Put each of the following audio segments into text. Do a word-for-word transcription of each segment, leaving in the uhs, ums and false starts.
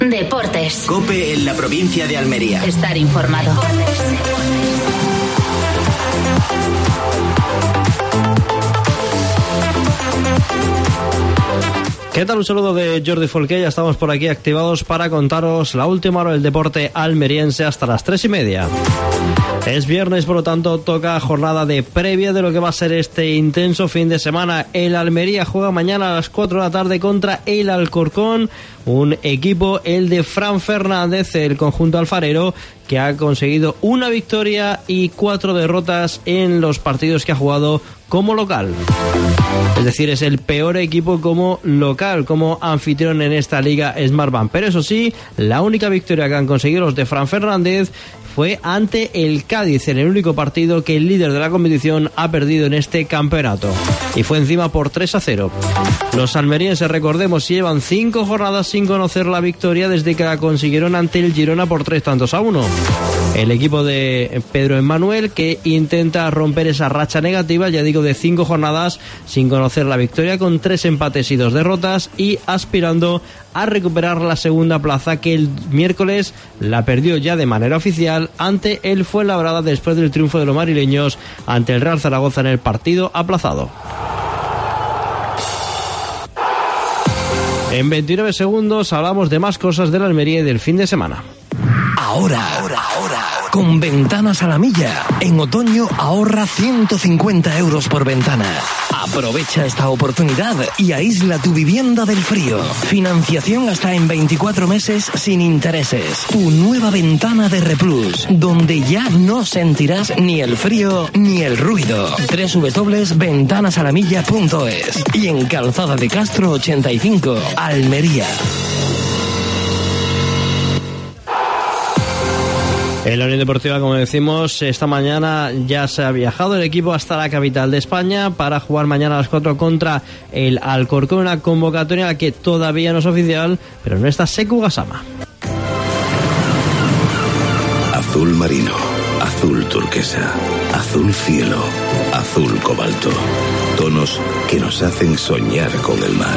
Deportes. COPE en la provincia de Almería. Estar informado. ¿Qué tal? Un saludo de Jordi Folqué. Ya estamos por aquí activados para contaros la última hora del deporte almeriense hasta las tres y media. Es viernes, por lo tanto toca jornada de previa de lo que va a ser este intenso fin de semana. El Almería juega mañana a las cuatro de la tarde contra el Alcorcón, un equipo, el de Fran Fernández, el conjunto alfarero, que ha conseguido una victoria y cuatro derrotas en los partidos que ha jugado como local. Es decir, es el peor equipo como local, como anfitrión en esta liga Smartbank. Pero eso sí, la única victoria que han conseguido los de Fran Fernández fue ante el Cádiz, en el único partido que el líder de la competición ha perdido en este campeonato. Y fue encima por tres a cero. Los almerienses, recordemos, llevan cinco jornadas sin conocer la victoria desde que la consiguieron ante el Girona por tres tantos a uno. El equipo de Pedro Emmanuel, que intenta romper esa racha negativa, ya digo, de cinco jornadas sin conocer la victoria, con tres empates y dos derrotas, y aspirando a recuperar la segunda plaza, que el miércoles la perdió ya de manera oficial ante el Fuenlabrada después del triunfo de los madrileños ante el Real Zaragoza en el partido aplazado. En veintinueve segundos hablamos de más cosas de la Almería y del fin de semana. Ahora, ahora, ahora, con Ventanas a la Milla. En otoño ahorra ciento cincuenta euros por ventana. Aprovecha esta oportunidad y aísla tu vivienda del frío. Financiación hasta en veinticuatro meses sin intereses. Tu nueva ventana de Replus, donde ya no sentirás ni el frío ni el ruido. doble u doble u doble u punto ventanas a la milla punto es. Y en Calzada de Castro ochenta y cinco, Almería. En la Unión Deportiva, como decimos, esta mañana ya se ha viajado el equipo hasta la capital de España para jugar mañana a las cuatro contra el Alcorcón, una convocatoria que todavía no es oficial, pero no está Sekou Gassama. Azul marino, azul turquesa, azul cielo, azul cobalto. Tonos que nos hacen soñar con el mar.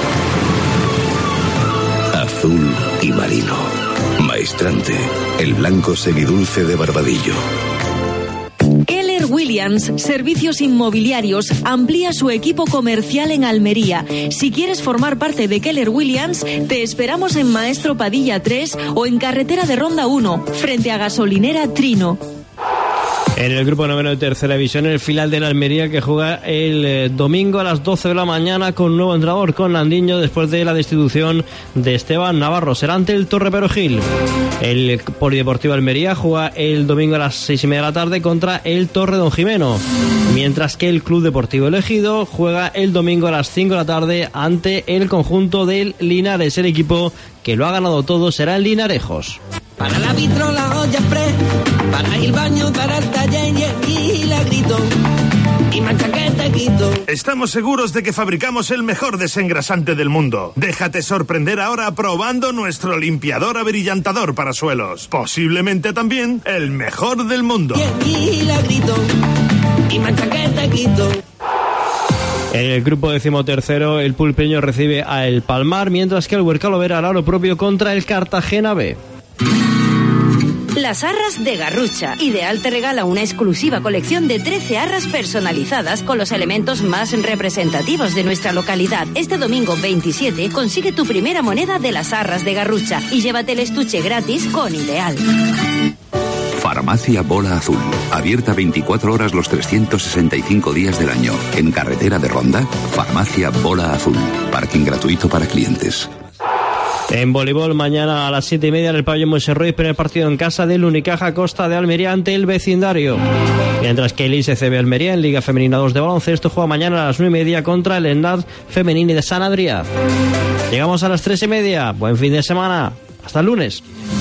Azul y marino. Maestrante, el blanco semidulce de Barbadillo. Keller Williams, servicios inmobiliarios, amplía su equipo comercial en Almería. Si quieres formar parte de Keller Williams, te esperamos en Maestro Padilla tres o en Carretera de Ronda uno, frente a Gasolinera Trino. En el grupo noveno de tercera división, el filial de la Almería, que juega el eh, domingo a las doce de la mañana con nuevo entrenador, con Landiño, después de la destitución de Esteban Navarro. Será ante el Torre Perojil. El Polideportivo Almería juega el domingo a las seis y media de la tarde contra el Torre Don Jimeno, mientras que el Club Deportivo Elegido juega el domingo a las cinco de la tarde ante el conjunto del Linares. El equipo que lo ha ganado todo será el Linarejos. Para la vitrola olla express, para el baño, para el taller y la grito. Y mancha que te quito. Estamos seguros de que fabricamos el mejor desengrasante del mundo. Déjate sorprender ahora probando nuestro limpiador abrillantador para suelos. Posiblemente también el mejor del mundo. Y la grito. Y mancha que te quito. En el grupo decimotercero, el Pulpeño recibe a el Palmar, mientras que el Huercalo Vera hará lo propio contra el Cartagena B. Las Arras de Garrucha. Ideal te regala una exclusiva colección de trece arras personalizadas con los elementos más representativos de nuestra localidad. Este domingo veintisiete consigue tu primera moneda de las Arras de Garrucha y llévate el estuche gratis con Ideal. Farmacia Bola Azul. Abierta veinticuatro horas los trescientos sesenta y cinco días del año. En carretera de Ronda, Farmacia Bola Azul. Parking gratuito para clientes. En voleibol, mañana a las siete y media en el pabellón Montserrat, primer partido en casa del Unicaja Costa de Almería ante el vecindario. Mientras que el I S C B Almería en Liga Femenina dos de baloncesto juega mañana a las nueve y media contra el Endaz Femenini de San Adrià. Llegamos a las tres y media. Buen fin de semana. Hasta el lunes.